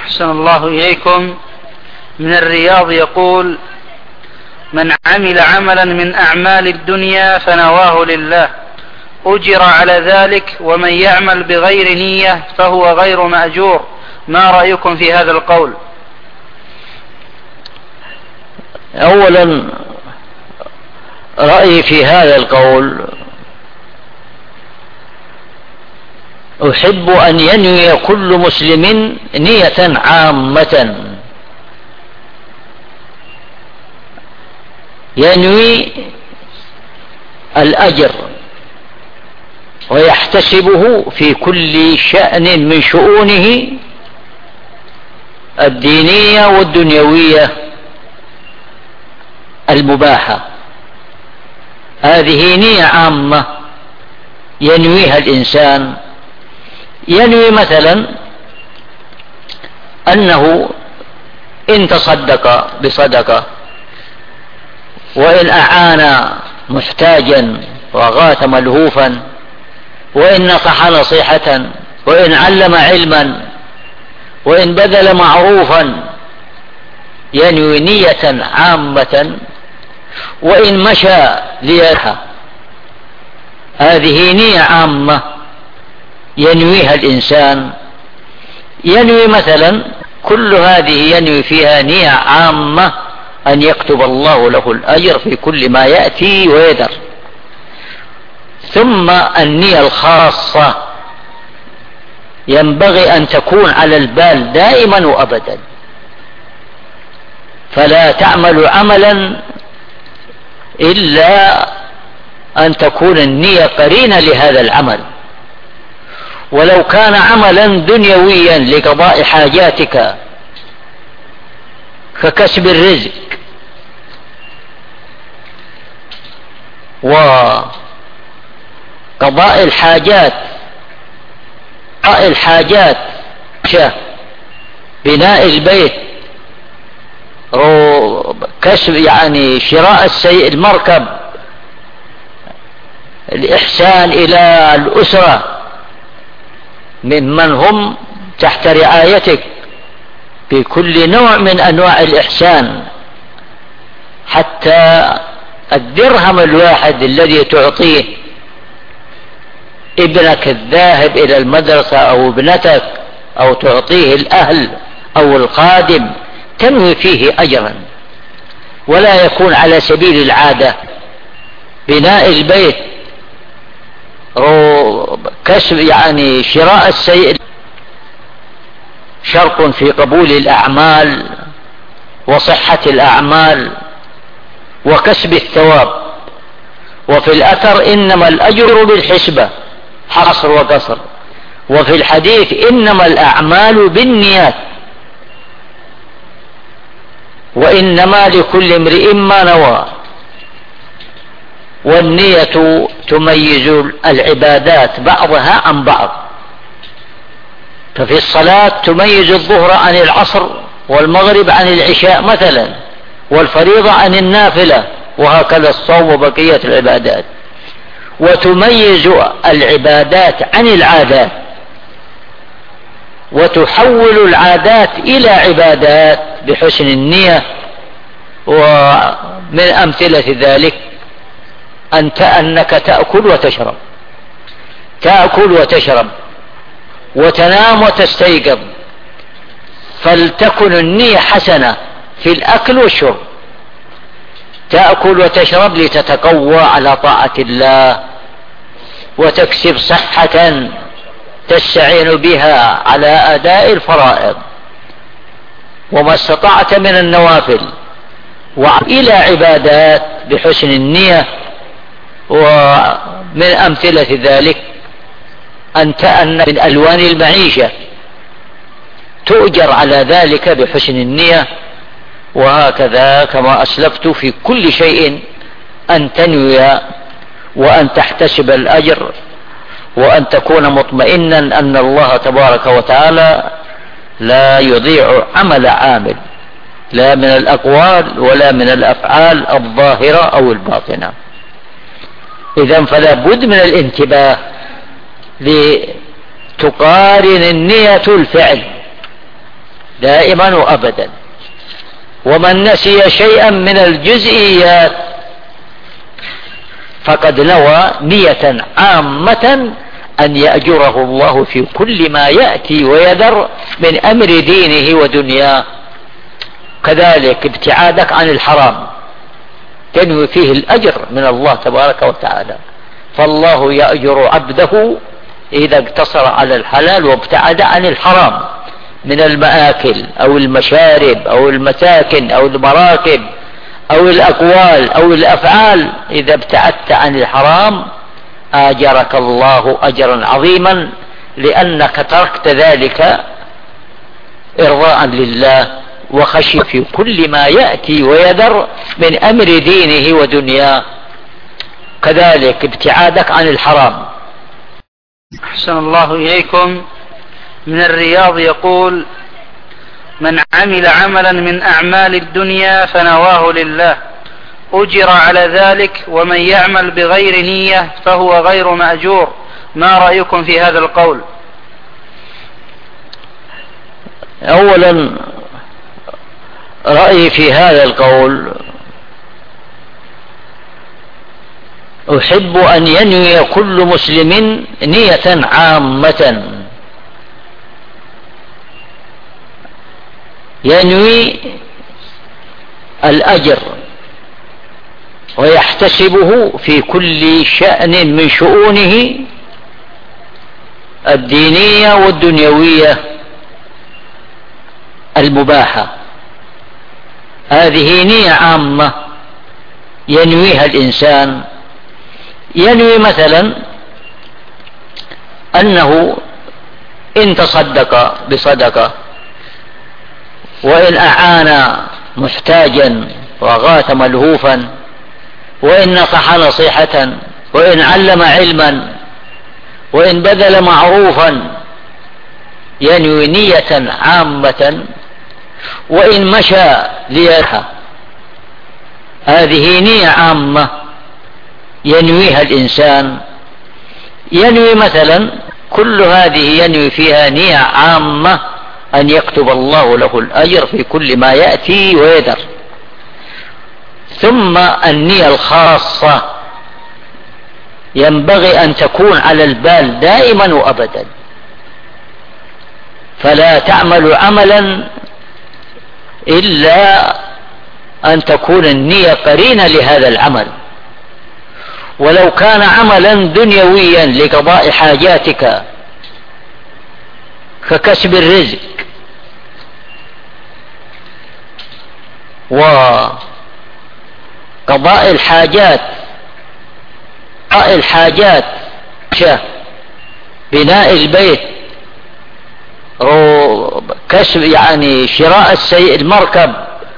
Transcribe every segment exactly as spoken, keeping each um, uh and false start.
أحسن الله إليكم. من الرياض يقول: من عمل عملا من أعمال الدنيا فنواه لله أجر على ذلك، ومن يعمل بغير نية فهو غير مأجور. ما رأيكم في هذا القول؟ أولا، رأيي في هذا القول: أحب أن ينوي كل مسلم نية عامة، ينوي الأجر ويحتسبه في كل شأن من شؤونه الدينية والدنيوية المباحة. هذه نية عامة ينويها الإنسان. ينوي مثلا أنه إن تصدق بصدقة، وإن أعان محتاجا وغاث ملهوفا، وإن نصح نصيحة، وإن علم علما، وإن بذل معروفا، ينوي نية عامة. وإن مشى ليرحى، هذه نية عامة ينويها الإنسان. ينوي مثلا كل هذه ينوي فيها نية عامة أن يكتب الله له الأجر في كل ما يأتي ويذر. ثم النية الخاصة ينبغي أن تكون على البال دائما وأبدا، فلا تعمل عملا إلا أن تكون النية قرينة لهذا العمل. ولو كان عملا دنيويا لقضاء حاجاتك ككسب الرزق وقضاء الحاجات، قضاء الحاجات بناء البيت، كسب يعني شراء المركب، الإحسان إلى الأسرة ممن هم تحت رعايتك بكل نوع من أنواع الإحسان، حتى الدرهم الواحد الذي تعطيه ابنك الذاهب إلى المدرسة أو ابنتك، أو تعطيه الأهل أو الخادم، تنوي فيه أجرا، ولا يكون على سبيل العادة. بناء البيت، كسب يعني شراء السيء، شرط في قبول الأعمال وصحة الأعمال وكسب الثواب. وفي الأثر: إنما الأجر بالحسبة، حصر وقصر. وفي الحديث: إنما الأعمال بالنيات، وإنما لكل امرئ ما نوى. والنية تميز العبادات بعضها عن بعض، ففي الصلاة تميز الظهر عن العصر، والمغرب عن العشاء مثلا، والفريضة عن النافلة، وهكذا الصوم وبقية العبادات. وتميز العبادات عن العادات، وتحول العادات إلى عبادات بحسن النية. ومن أمثلة ذلك أنت أنك تأكل وتشرب، تأكل وتشرب وتنام وتستيقظ، فلتكن النية حسنة في الأكل والشرب. تأكل وتشرب لتتقوى على طاعة الله، وتكسب صحة تستعين بها على أداء الفرائض وما استطعت من النوافل، وإلى عبادات بحسن النية. ومن أمثلة ذلك أنت أن من ألوان المعيشة تؤجر على ذلك بحسن النية. وهكذا كما أسلفت في كل شيء أن تنوي وأن تحتسب الأجر، وأن تكون مطمئنا أن الله تبارك وتعالى لا يضيع عمل عامل، لا من الأقوال ولا من الأفعال الظاهرة أو الباطنة. إذن فلا بد من الانتباه لتقارن النية الفعل دائما وأبدا. ومن نسي شيئا من الجزئيات فقد نوى نية عامة أن يأجره الله في كل ما يأتي ويذر من أمر دينه ودنياه. كذلك ابتعادك عن الحرام تنوي فيه الأجر من الله تبارك وتعالى، فالله يأجر عبده إذا اقتصر على الحلال وابتعد عن الحرام من المآكل أو المشارب أو المساكن أو المراكب أو الأقوال أو الأفعال. إذا ابتعدت عن الحرام آجرك الله أجرا عظيما، لأنك تركت ذلك إرضاء لله وخشي في كل ما يأتي ويذر من أمر دينه ودنياه. كذلك ابتعادك عن الحرام. أحسن الله إليكم. من الرياض يقول: من عمل عملا من أعمال الدنيا فنواه لله أجر على ذلك، ومن يعمل بغير نية فهو غير مأجور. ما رأيكم في هذا القول؟ أولا رأيي في هذا القول أحب أن ينوي كل مسلم نية عامة، ينوي الأجر ويحتسبه في كل شأن من شؤونه الدينية والدنيوية المباحة. هذه نية عامة ينويها الإنسان. ينوي مثلا أنه إن تصدق بصدقة، وإن أعان محتاجا وغاث ملهوفا، وإن نصح نصيحة، وإن علم علما، وإن بذل معروفا، ينوي نية عامة. وإن مشى ليرحى، هذه نية عامة ينويها الإنسان. ينوي مثلا كل هذه ينوي فيها نية عامة أن يكتب الله له الأجر في كل ما يأتي ويذر. ثم النية الخاصة ينبغي أن تكون على البال دائما وأبدا، فلا تعمل عملا إلا أن تكون النية قرينة لهذا العمل. ولو كان عملا دنيويا لقضاء حاجاتك ككسب الرزق وقضاء الحاجات، قضاء الحاجات بناء البيت، كسب يعني شراء المركب،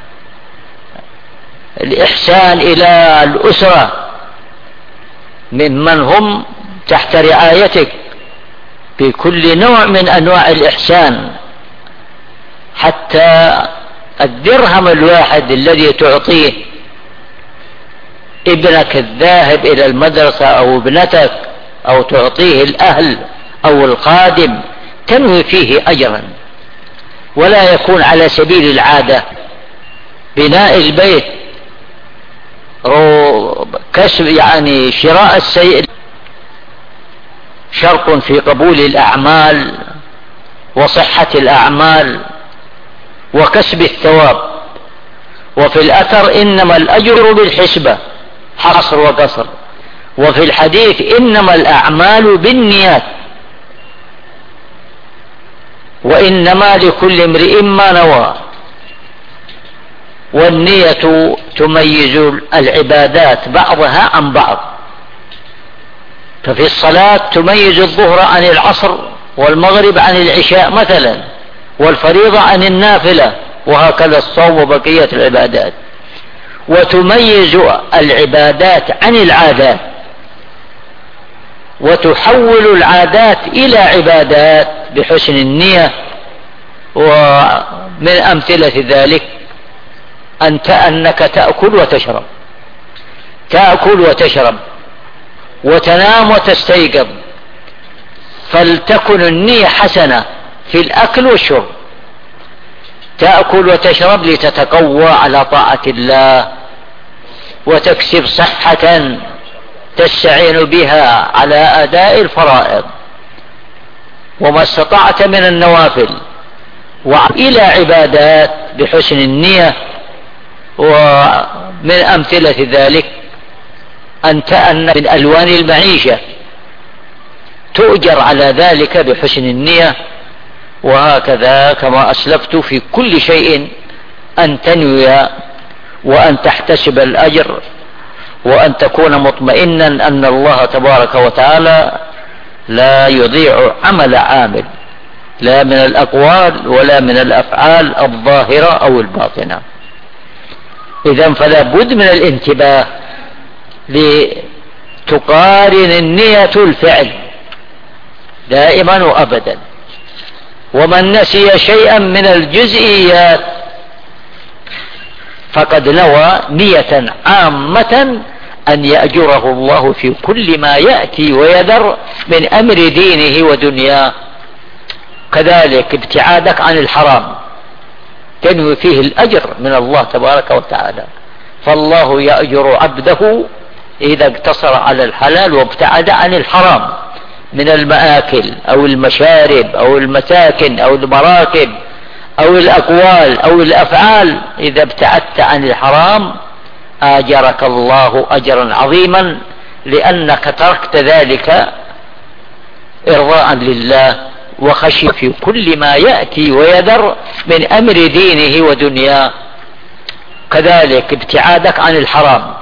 الإحسان إلى الأسرة ممن هم تحت رعايتك بكل نوع من أنواع الإحسان، حتى الدرهم الواحد الذي تعطيه ابنك الذاهب إلى المدرسة أو ابنتك، أو تعطيه الأهل أو الخادم، تنوي فيه أجرا، ولا يكون على سبيل العادة. بناء البيت، كسب يعني شراء السيء، شرط في قبول الأعمال وصحة الأعمال وكسب الثواب. وفي الأثر إنما الأجر بالحسبة، حصر وقصر. وفي الحديث إنما الأعمال بالنيات، وإنما لكل امرئ ما نوى. والنية تميز العبادات بعضها عن بعض، ففي الصلاة تميز الظهر عن العصر، والمغرب عن العشاء مثلا، والفريضة عن النافلة، وهكذا الصوم وبقية العبادات. وتميز العبادات عن العادات، وتحول العادات إلى عبادات بحسن النية. ومن أمثلة ذلك أنت أنك تأكل وتشرب، تأكل وتشرب وتنام وتستيقظ، فلتكن النية حسنة في الأكل والشرب. تأكل وتشرب لتتقوى على طاعة الله وتكسب صحة تستعين بها على أداء الفرائض، وما استطعت من النوافل وإلى عبادات بحسن النية. ومن أمثلة ذلك أن تأن من ألوان المعيشة تؤجر على ذلك بحسن النية. وهكذا كما أسلفت في كل شيء أن تنوي وأن تحتسب الأجر وأن تكون مطمئنا أن الله تبارك وتعالى لا يضيع عمل عامل، لا من الأقوال ولا من الأفعال الظاهرة أو الباطنة. إذن فلا بد من الانتباه لتقارن النية الفعل دائما وأبدا. ومن نسي شيئا من الجزئيات فقد نوى نية عامة أن يأجره الله في كل ما يأتي ويذر من أمر دينه ودنياه. كذلك ابتعادك عن الحرام تنوي فيه الأجر من الله تبارك وتعالى، فالله يأجر عبده إذا اقتصر على الحلال وابتعد عن الحرام من المآكل أو المشارب أو المساكن أو المراكب أو الأقوال أو الأفعال. إذا ابتعدت عن الحرام آجرك الله أجرا عظيما، لأنك تركت ذلك إرضاء لله وخشي في كل ما يأتي ويذر من أمر دينه ودنياه. كذلك ابتعادك عن الحرام